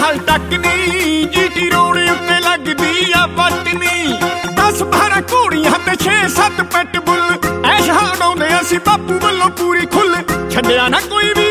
ਹਾਲ ਤੱਕ ਨੀ GT road ਉੱਤੇ ਲੱਗਦੀ ਆ ਪਟਨੀ 10-12 ਘੋੜੀਆਂ ਤੇ 6-7 ਪੈਟ ਬੁੱਲ ਐਸ਼ ਉਡਾਉਂਦੇ ਅਸੀਂ ਬਾਪੂ ਵੱਲੋਂ ਪੂਰੀ ਖੁੱਲ ਛੱਡਿਆ ਨਾ ਕੋਈ ਵੀ